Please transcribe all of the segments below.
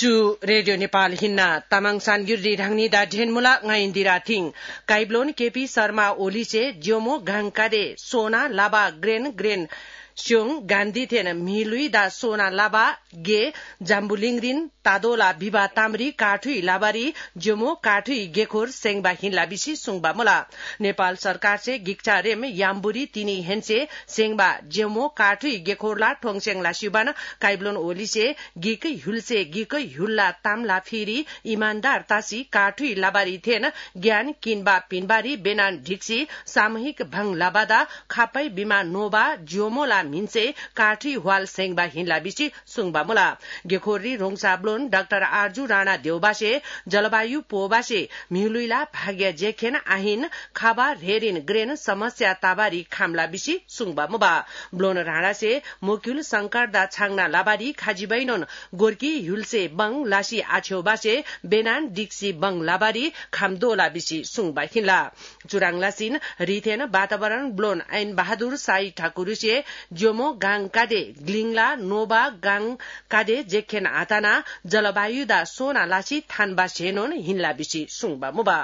चु रेडियो नेपाल हिन्ना तामाङ सानगिर ढाङ्नी दा ढेनमुला ngaindira थिङ काइब्लोन केपी शर्मा ओलीसे ज्योमो गाङकादे सोना लाबा ग्रेन स्योङ गान्धी थेन मिलुई दा सोना लाबा गे जाम्बुलिङरिन तादोला बिबा तामरी काठुई लाबारी ज्योमो काठुई गेखोर सेङबा हिन्ला बिसी सुङबा मुला नेपाल सरकार से गिक्चा रेम याम्बुरी तिनी हेन्से सेङबा ज्योमो काठुई गेखोरला ठोङसेङला शिबान काइब्लोन ओली से गिक हुलसे गिक हुल्ला तामला फिरी इमानदार तासी काठुई लाबारी थेन ज्ञान किनबा पिनबारी बेनान ढिक्सी सामूहिक भङ लाबादा खापै बिमा नोबा ज्योमोला मिन्से काठी हवाल सेङबा हिन्ला बिसी सुङबा मुला गेखोरी रोङसा ब्लोन डाक्टर आर्जु राणा देउबासे जलवायु पोबासे मिहुलुइला भाग्य जेखेन आहिन खाबा रेरिन ग्रेन समस्या ताबारी खामला बिसी सुङबा मुबा ब्लोन राणा से मोक्युल शंकर दा छाङना लाबारी खाजिबैनोन गोर्की हुलसे बङ लासी आछेउबासे बेनान डिक्सी बङ लाबारी खामदोला बिसी सुङबा हिन्ला चुराङलासिन रिथेन वातावरण ब्लोन ऐन बहादुर साई ठाकुरसे ज्योमो गाङ कादे ग्लिङला नोबा गाङ कादे जेखेन आताना जलवायु दा सोना लासी थानबा सेनोन हिन्ला बिसी सुङबा मुबा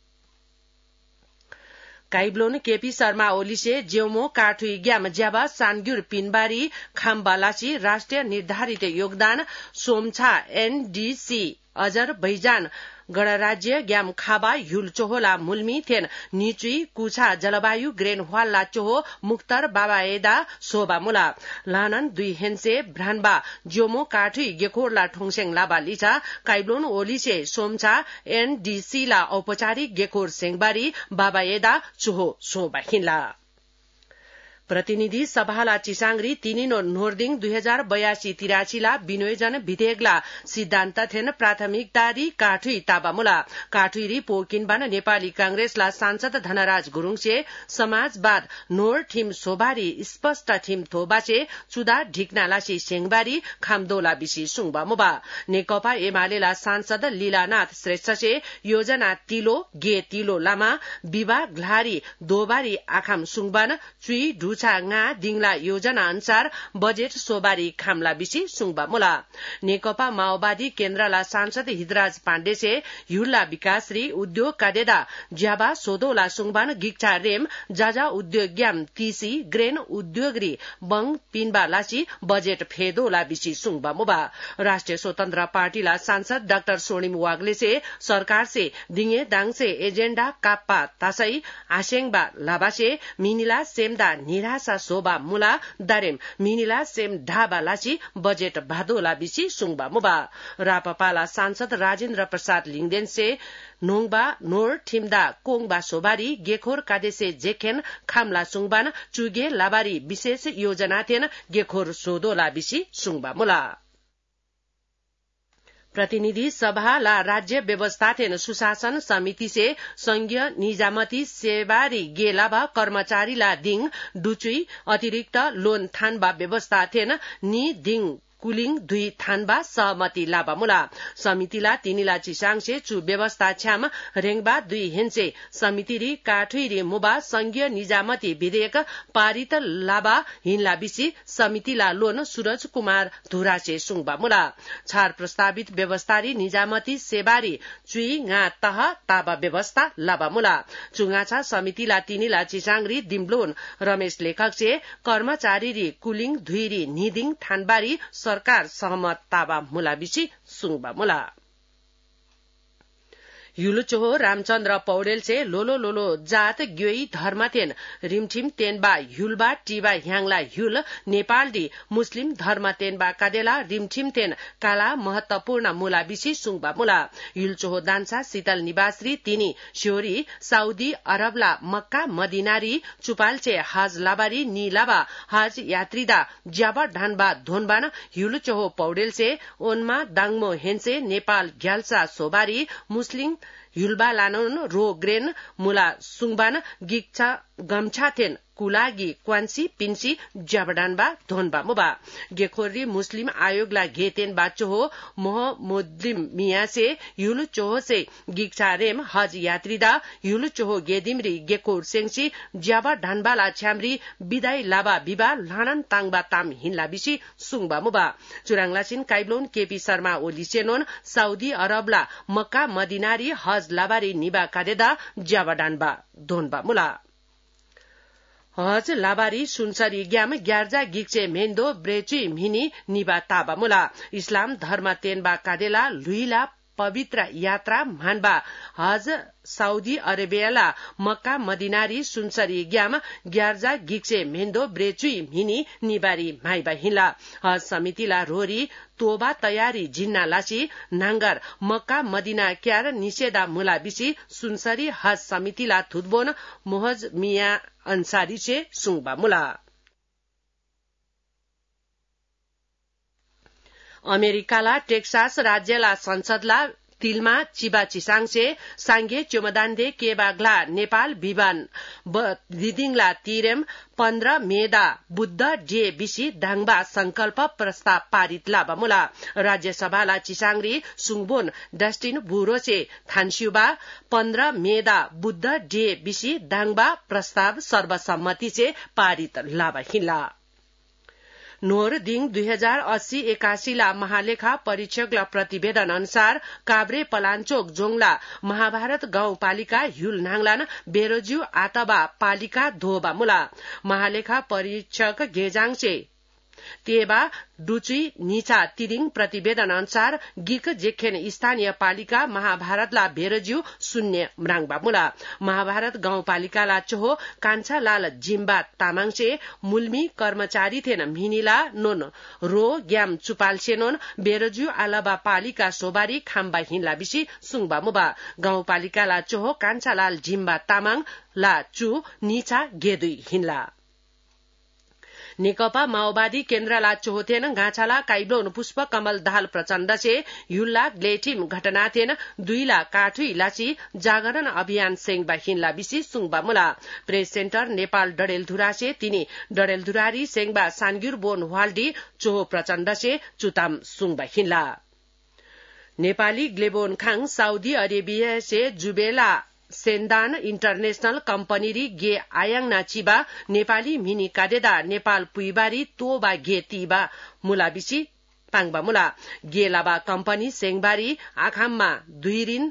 काइब्लोन केपी शर्मा ओलीसे ज्योमो काठुई ग्याम ज्याबा सानग्युर पिनबारी खाम्बालासी राष्ट्रिय निर्धारित योगदान सोमछा एनडीसी अजरबैजान गणराज्य ग्याम खाबा ह्युल चोहोला मुल्मी थेन निचुई कुछा जलवायु ग्रेन हवाल्ला चोहो मुक्तर बाबा एदा सोबा मुला लानन दुई हेन्से भ्रानबा ज्योमो काठुई गेखोरला ठोङसेङ लाबा लिचा काइब्लोन ओलीसे सोमछा एनडीसी ला औपचारिक गेखोर सेङबारी बाबा एदा चोहो सोबा हिन्ला प्रतिनिधि सभाला चिसाङरी तिनिनो नोर्दिङ 2082-83 ला विनियोजन विधेयकला सिद्धान्त थेन प्राथमिकतारी काठुई ताबामुला काठुईरी पोकिनबान नेपाली कांग्रेसला सांसद धनराज गुरुङसे समाजवाद नोर ठिम सोबारी स्पष्ट ठिम थोबासे चुदा ढिक्नालासी सेङबारी खामदोला बिसी सुङबा मुबा नेकपा एमालेला सांसद लीलानाथ श्रेष्ठसे योजना तिलो गे तिलो लामा विवा ग्लारी दोबारी आखाम सुङबान चुई ङा दिङला योजना अनुसार बजेट सोबारी खामला बिसी सुङबा मुला नेकपा माओवादी केन्द्रला सांसद हिदराज पाण्डेसे हुल्ला विकासरी उद्योग काडेदा ज्याबा सोदोला सुङबान गिक्चा रेम जाजा उद्योग ग्याम तीसी ग्रेन उद्योगरी बङ पिनबा लासी बजेट फेदोला बिसी सुङबा मुबा राष्ट्रिय स्वतन्त्र पार्टीला सांसद डाक्टर सोनिम वाग्लेसे सरकार से दिङे दाङसे एजेण्डा काप्पा तासै आसेङबा लाबासे मिनिला सेमदा निराशा सोबा मुला दारेम मिनिला सेम ढाबा लासी बजेट भादोला बिसी सुङबा मुबा रापपाला सांसद राजेन्द्र प्रसाद लिङदेन से नोङबा नोर ठिमदा कोङबा सोबारी गेखोर कादेसे जेखेन खामला सुङबान चुगे लाबारी विशेष योजना थेन गेखोर सोदोला बिसी सुङबा मुला प्रतिनिधि सभा ला राज्य व्यवस्था थेन सुशासन समिति से संघीय निजामती सेवारी गेलाबा कर्मचारी ला दिङ डुचुई अतिरिक्त लोन थानबा व्यवस्था थेन नि दिङ कुलिङ दुई थानबा सहमति लाबा मुला समितिला तिनीला चिसाङसे चु व्यवस्था छ्याम रेङबा दुई हेन्से समितिरी काठुइरी मुबा संघीय निजामती विधेयक पारित लाबा हिन्ला बिसी समितिला लोन सूरज कुमार धुरासे सुङबा मुला छार प्रस्तावित व्यवस्थारी निजामती सेवारी चुई ङा तह ताबा व्यवस्था लाबा मुला चुङाछा समितिला तिनीला चिसाङरी दिम्लोन रमेश लेखकसे कर्मचारीरी कुलिङ धुइरी निदिङ थानबारी सरकार सहमत ताबा मुला बिसी सुङबा मुला युलुचोहो रामचन्द्र पौडेल से लोलो लोलो जात ग्योई धर्मतेन रिमठिम तेनबा युलबा टिबा ह्याङला युल नेपालडी मुस्लिम धर्म तेनबा कादेला रिमठिम तेन काला महत्वपूर्ण मुला बिसी सुङबा मुला युलचोहो दान्सा शीतल निवासरी तिनी स्योरी साउदी अरबला मक्का मदिनारी चुपालचे हज लाबारी नीलाबा हज यात्रीदा ज्याबा ढानबा धोनबान युलचोहो पौडेल से ओनमा दाङमो हेन्से नेपाल ग्याल्सा सोबारी मुस्लिम युल्बा लानोन रो ग्रेन मुला सुङबान गिक्छा गम्छाथेन कुलागी क्वान्सी पिन्सी ज्याबडानबा धोनबा मुबा गेखोरी मुस्लिम आयोगला घेतेन बाचो हो मोहम्मदिम मियासे युलु चोहो से गिक्छा रेम हज यात्रीदा युलु चोहो गेदिमरी गेकोर सेंगसी ज्याबा ढानबाला छ्यामरी बिदाई लाबा बिबा लानन ताङबा ताम हिनला बिसी सुङबा मुबा चुराङलासिन काइब्लोन केपी शर्मा ओलिसेनोन साउदी अरबला मक्का मदिनारी हज लाबारी निबा कादेदा ज्याबा डानबा धोनबा मुला हज लाबारी सुनसरी ग्याम ग्यार्जा गिक्चे मेन्दो ब्रेची मिनी निबा ताबा मुला इस्लाम धर्म तेनबा कादेला लुइला पवित्र यात्रा मानबा हज साउदी अरेबियाला मक्का मदिनारी सुनसरी ग्याम ग्यार्जा गिक्चे मेन्दो ब्रेचुई मिनी निबारी माइबा हिला हज समितिला रोरी तोबा तयारी जिन्ना लासी नांगर मक्का मदिना क्यार निषेधा मुला बिसी सुनसरी हज समितिला थुदबोन मोहज मिया अंसारी से सुङबा मुला अमेरिकाला टेक्सास राज्यला संसदला तिलमा चिबा चिसाङसे सांगे चोमदान्दे केबाग्ला नेपाल विमान दिदिङला तिरेम 15 मेदा बुद्ध जे बिसी डाङबा संकल्प प्रस्ताव पारित लाबा मुला राज्यसभाला चिसाङरी सुङबोन डस्टिन बुरोसे थान्स्युबा 15 मेदा बुद्ध जे बिसी डाङबा प्रस्ताव सर्वसम्मति से पारित लाबा हिला नोर दिङ 2080-81 ला महालेखा परीक्षकला प्रतिवेदन अनुसार काभ्रे पलाञ्चोक जोङला महाभारत गाउँपालिका ह्युल नाङलान बेरोज्यू आतबा पालिका धोबा मुला महालेखा परीक्षक गेजाङसे तेबा डुची निचा तिरिङ प्रतिवेदन अनुसार गिक जेखेन स्थानीय पालिका महाभारतला बेरोज्यू शून्य म्राङबा मुला महाभारत गाउँपालिकाला चोहो कान्छा लाल जिम्बा तामाङसे मुल्मी कर्मचारी थेन मिनिला नोन रो ग्याम चुपाल सेनोन बेरोज्यू आलबा पालिका सोबारी खाम्बा हिनला बिसी सुङबा मुबा गाउँपालिकाला चोहो कान्छा लाल जिम्बा तामाङ ला चु निचा गेदुई हिनला नेकपा माओवादी केन्द्रला चोहोथेन गाछाला काइब्लोन पुष्प कमल दाहाल प्रचण्ड से युल्ला ग्लेटिम घटनाथेन दुईला काठुई लासी जागरण अभियान सेङबा हिनला बिसी सुङबा मुला प्रेस सेन्टर नेपाल डडेलधुरा से तिनी डडेलधुरारी सेङबा सानग्युर बोन वाल्डी चोहो प्रचण्ड से चुताम सुङबा हिनला नेपाली ग्लेबोन खाङ साउदी अरेबिया से जुबेला सेन्दान इन्टरनेशनल कम्पनी गे आयाङ नाचिबा नेपाली मिनी कादेदा नेपाल पुइबारी तोबा गे तीबा मुला बिसी पाङबा मुला गे लाबा कम्पनी सेङबारी आखाममा दुईरिन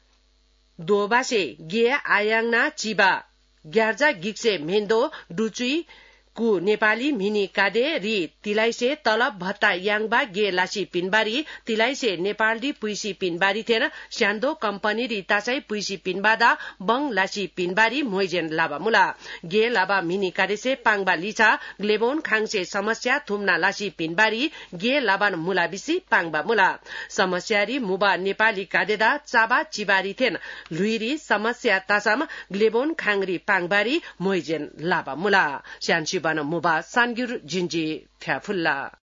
दोबासे गे आयाङ ना चिबा ग्यार्जा गिक्से मेन्दो डुचुई कु नेपाली मिनी कादे री तिलाइसे तलब भत्ता याङबा गे लासी पिनबारी तिलाइसे नेपाली पुइसी पिनबारी थेन स्यान्दो कम्पनी री तासाई पुइसी पिनबादा बङ लासी पिनबारी मोइजेन लाबा मुला गे लाबा मिनी कादे से पाङबा लिचा ग्लेबोन खाङसे समस्या थुम्ना लासी पिनबारी गे लाबान मुला बिसी पाङबा मुला समस्यारी मुबा नेपाली कादेदा चाबा चिबारी थेन लुइरी समस्या तासाम ग्लेबोन खाङरी पाङबारी मोइजेन लाबा मुला स्यान्सी मुबा सानगिर जिन्जी थ्याफुल्ला